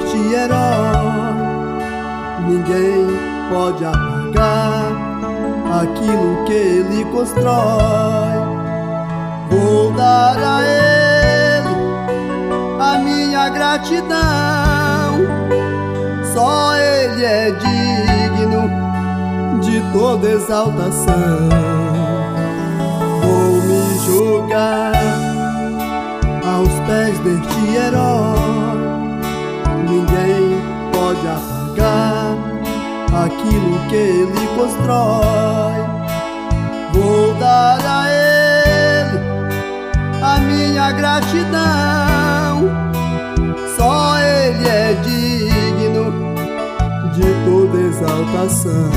deste herói. Ninguém pode apagar aquilo que ele constrói. Vou dar a ele a minha gratidão. Só ele é digno de toda exaltação. Vou me jogar aos pés deste herói. Ninguém pode apagar aquilo que ele constrói. Vou dar a ele a minha gratidão. Só ele é digno de toda exaltação.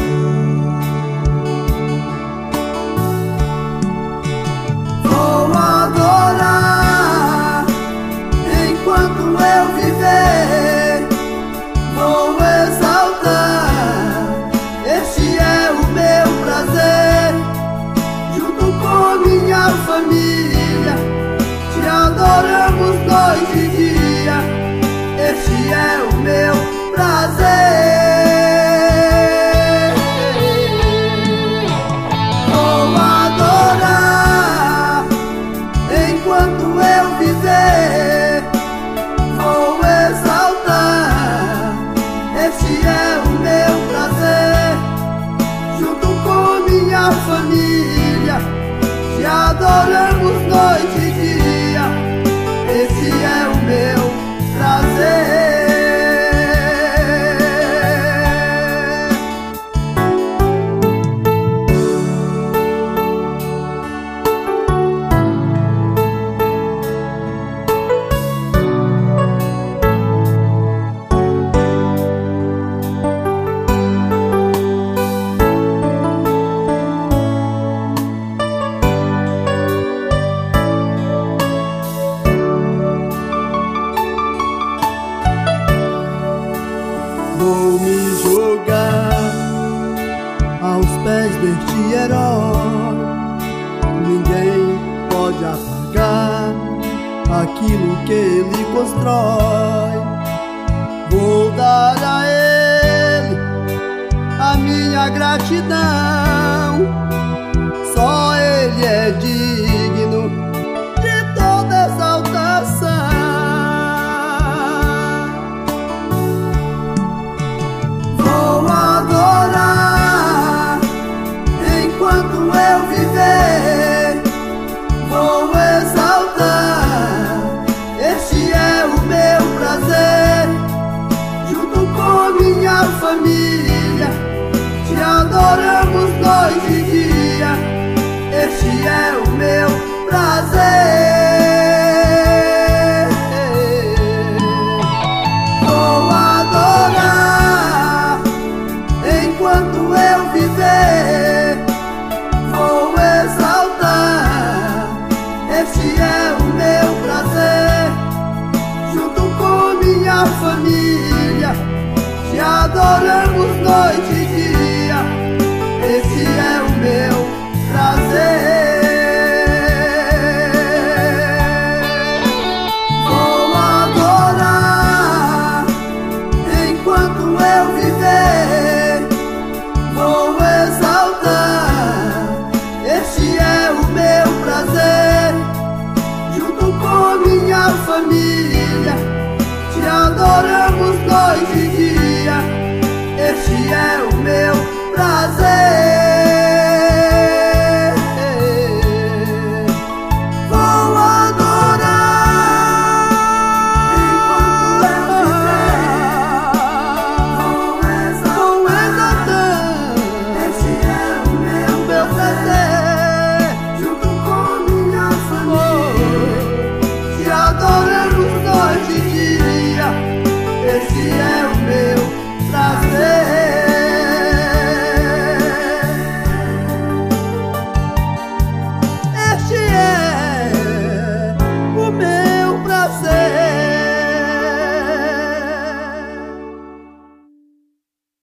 Vou adorar enquanto eu viver. Vou exaltar, este é o meu prazer. Junto com minha família, te adoramos noite e dia. Este é o meu prazer. Vou adorar enquanto eu viver. Vou exaltar, este é o meu prazer. Junto com minha família, te adoramos noite e dia. Esse é o meu prazer. Vou me jogar aos pés deste herói. Ninguém pode apagar aquilo que ele constrói. Vou dar a ele a minha gratidão. Só ele é digno de toda exaltação. Vou exaltar, este é o meu prazer. Junto com minha família, te adoramos noite e dia. Este é o meu prazer. Vou adorar enquanto eu viver. Vou exaltar, este é o meu prazer. Junto com minha família, te adoramos noite e dia. Esse é o meu prazer. Vou adorar enquanto eu viver. Vou exaltar, este é o meu prazer. Junto com minha família, te adoramos noite e dia. Este é o meu prazer.